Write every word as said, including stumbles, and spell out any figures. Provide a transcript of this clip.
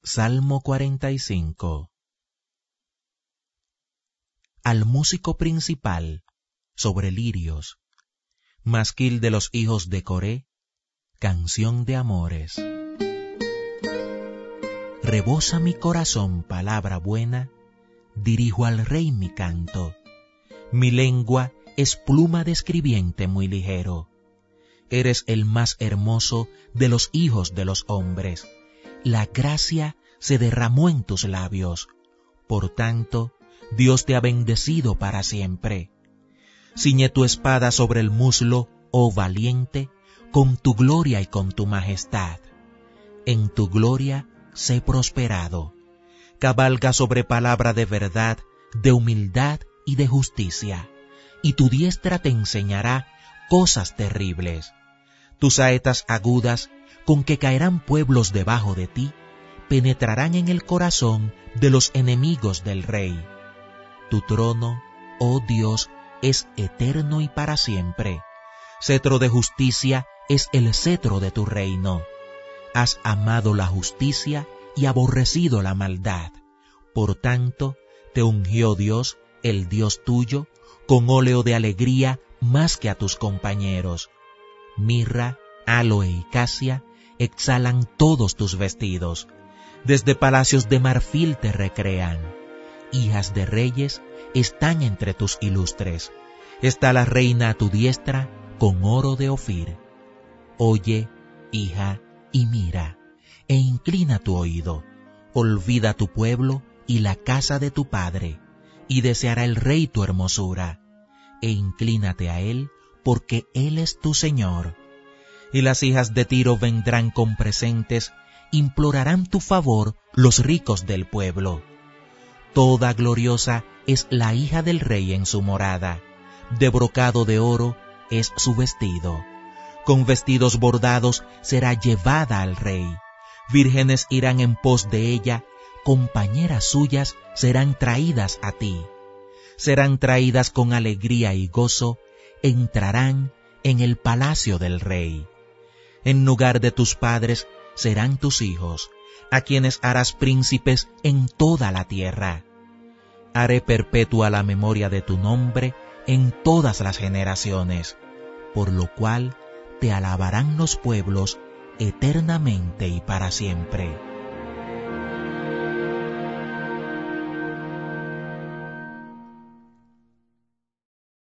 Salmo cuarenta y cinco. Al músico principal, sobre lirios, masquil de los hijos de Coré, canción de amores. Rebosa mi corazón palabra buena, dirijo al rey mi canto. Mi lengua es pluma de escribiente muy ligero. Eres el más hermoso de los hijos de los hombres. La gracia se derramó en tus labios. Por tanto, Dios te ha bendecido para siempre. Ciñe tu espada sobre el muslo, oh valiente, con tu gloria y con tu majestad. En tu gloria sé prosperado. Cabalga sobre palabra de verdad, de humildad y de justicia, y tu diestra te enseñará cosas terribles. Tus saetas agudas, con que caerán pueblos debajo de ti, penetrarán en el corazón de los enemigos del rey. Tu trono, oh Dios, es eterno y para siempre. Cetro de justicia es el cetro de tu reino. Has amado la justicia y aborrecido la maldad. Por tanto, te ungió Dios, el Dios tuyo, con óleo de alegría más que a tus compañeros. Mirra, áloe y casia exhalan todos tus vestidos. Desde palacios de marfil te recrean. Hijas de reyes están entre tus ilustres. Está la reina a tu diestra con oro de Ofir. Oye, hija, y mira, e inclina tu oído. Olvida tu pueblo y la casa de tu padre, y deseará el rey tu hermosura. E inclínate a él, porque él es tu Señor. Y las hijas de Tiro vendrán con presentes, implorarán tu favor los ricos del pueblo. Toda gloriosa es la hija del rey en su morada, de brocado de oro es su vestido. Con vestidos bordados será llevada al rey. Vírgenes irán en pos de ella, compañeras suyas serán traídas a ti. Serán traídas con alegría y gozo, entrarán en el palacio del rey. En lugar de tus padres serán tus hijos, a quienes harás príncipes en toda la tierra. Haré perpetua la memoria de tu nombre en todas las generaciones, por lo cual te alabarán los pueblos eternamente y para siempre.